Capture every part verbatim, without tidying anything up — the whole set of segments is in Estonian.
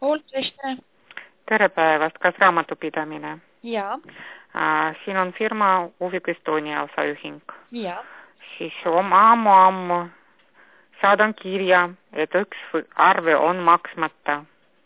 Ooltrist. Tere päevast, kas raamatupidamine? Jaa. Äh, siin on firma Uvik Estonia osaühing. Jaa. Siis oma ammu-ammu saadan kirja, et üks arve on maksmata.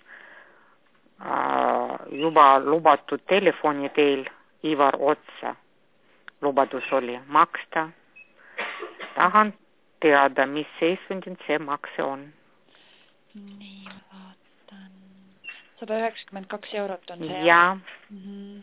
Äh, juba lubatud telefoni teel Ivar Otsa lubadus oli maksta. Tahan teada, mis seisundin see makse on. Nii, vaatan. sada üheksakümmend kaks eurot on see. Jaa. Mm-hmm.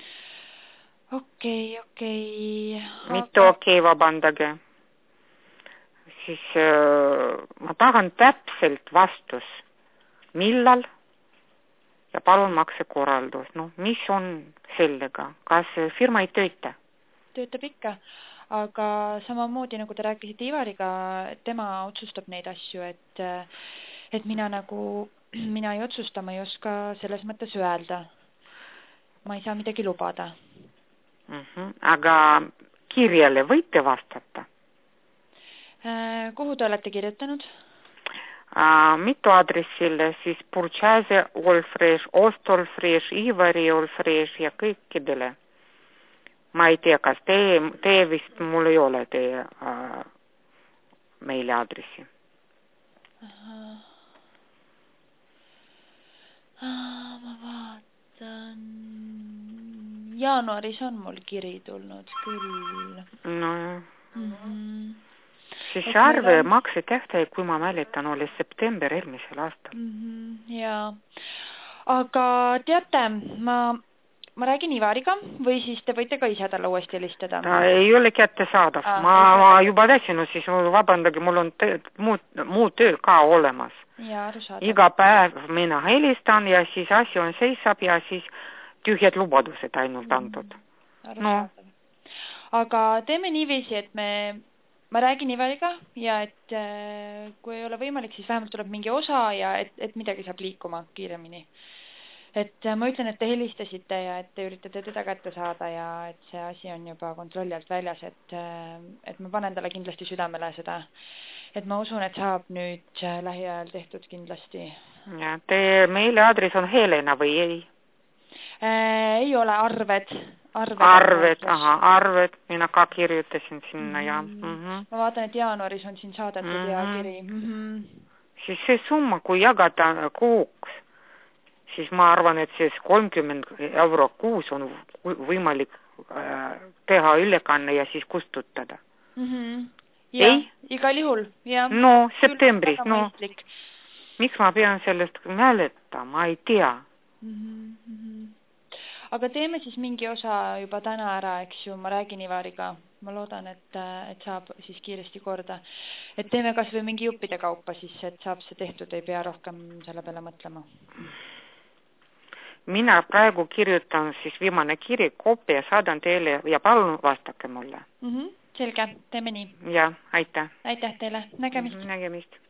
Okei, okei. Mitte aga... okei, vabandage. Siis äh, ma tahan täpselt vastus. Millal? Ja palun maksekorraldus. No, mis on sellega? Kas firma ei tööta? Töötab ikka. Aga samamoodi, nagu te rääkisite Ivariga, tema otsustab neid asju, et, et mina nagu, mina ei otsusta, ma ei oska selles mõttes öelda. Ma ei saa midagi lubada. Mm-hmm. Aga kirjale võite vastata? Äh, kuhu te olete kirjutanud? Äh, mitu adressile, siis Purchase, Olfresh, Ostolfresh, Ivari Olfresh ja kõikidele. Ma ei tea, kas teie, teie vist mul ei ole teie äh, meili aadressi. Aha. Ah, ma vaatan. Jaanuaris on mul kiri tulnud küll. No, mm-hmm. Siis et arve on... makse tähtaeg, kui ma mäletan, oli september eelmisel aastal. Mm-hmm. Jaa. Aga teate, ma... Ma räägin Ivariga või siis te võite ka ise talle uuesti helistada? Ta ei ole kätte saadav. Ah, ma, ma juba väsinud, siis vabandage, mul on töö, muud, muud töö ka olemas. Ja, arusaadav. Iga päev mina helistan ja siis asi on seisab ja siis tühjad lubadused ainult antud. Mm, no. Aga teeme niiviisi, et me, ma räägin Ivariga ja et kui ei ole võimalik, siis vähemalt tuleb mingi osa ja et, et midagi saab liikuma kiiremini. Et ma ütlen, et te helistasite ja et te üritate teda kätte saada ja et see asi on juba kontrolli alt väljas, et, et ma panen talle kindlasti südamele seda, et ma usun, et saab nüüd lähiajal tehtud kindlasti. Ja, teie meiliaadress on Helena või ei? Äh, ei ole, arved. Arved, arved aha, arved, mina ka kirjutasin sinna mm-hmm. ja. Mm-hmm. Ma vaatan, et jaanuaris on siin saadetud mm-hmm. ja kiri. Mm-hmm. Siis see summa, kui jagada kuuks, siis ma arvan, et siis kolmkümmend euro kuus on võimalik äh, teha ülekanne ja siis kustutada. Mm-hmm. Ja, ei? Igal juhul. Ja. No, septembris. No. Miks ma pean sellest mäletama? Ma ei tea. Mm-hmm. Aga teeme siis mingi osa juba täna ära, eks ju, ma räägin Ivariga. Ma loodan, et, et saab siis kiiresti korda. Et teeme kas või mingi juppide kaupa siis, et saab see tehtud, ei pea rohkem selle peale mõtlema. Mina praegu kirjutan siis viimane kiri, koopia saadan teile ja palun vastake mulle. Mm-hmm. Selge, teeme nii. Ja, aitäh. Aitäh teile, nägemist. Nägemist.